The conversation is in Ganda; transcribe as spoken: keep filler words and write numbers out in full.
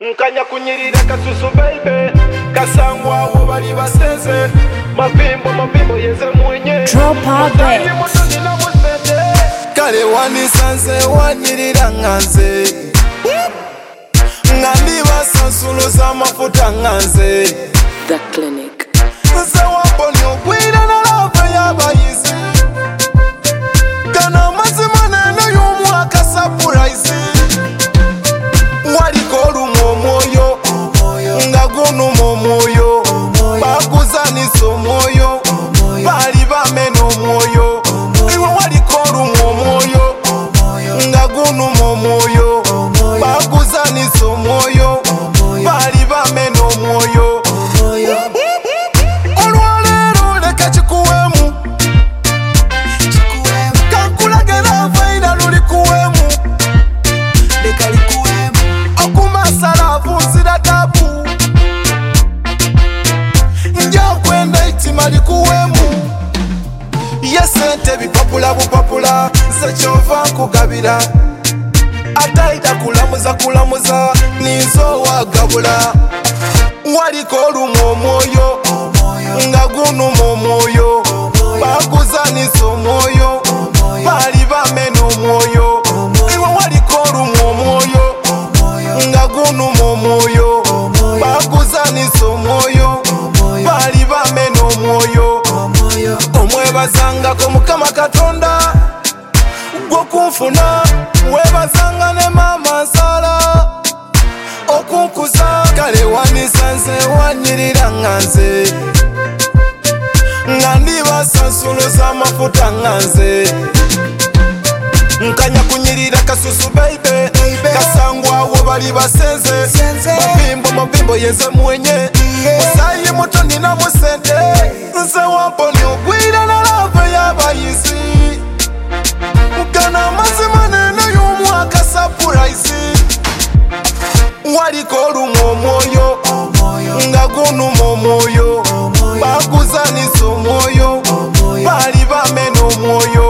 Nkanya kunyirira kasusu baby kasangwa abo bali basenze mapimbo mapimbo yeze mwenye Dropa baby kale wanisanze wanyirira nganze ngandi basansuluza mafuta nganze The Clinic nze wabonye ogwira na love y'abayizi gana amazima nene y'omwaka surprise waliko olumu omwoyo nga gunuma omwoyo bakuzanisa omwoyo bali bamena omwoyo iwe waliko olumu omwoyo nga gunuma omwoyo bakuzanisa omwoyo bali bamena omwoyo olwaleero leka kikuweemu kankulagera vaira lulikuweemu leka likuweemu okumasala avunzira tabu njakwenda itima likuweemu yesente bipapula bupapula zekyova nkugabira ataita kulamuza kulamuza nizo wagabula waliko olumu omwoyo nga gunuma omwoyo bakuzanisa omwoyo bali bamena omwoyo iwe waliko olumu omwoyo nga gunuma omwoyo bakuzanisa omwoyo bali bamena omwoyo omwebazangako mukama katonda gwokunfuna webazanga ne mama nsala okunkuza kale wanisanze wanyirira nganze nga ndibasansuluza amafuta nganze nkanya kunyirira kasusu baby kasangwa abo bali basenze mapimbo mapimbo yeze mwenye musayi muto nina musente nze wambonye ogwira na love y'abayizi gana amazima nene y'omwaka surprise waliko olumu omwoyo nga gunuma omwoyo bakuzanisa omwoyo bali bamena omwoyo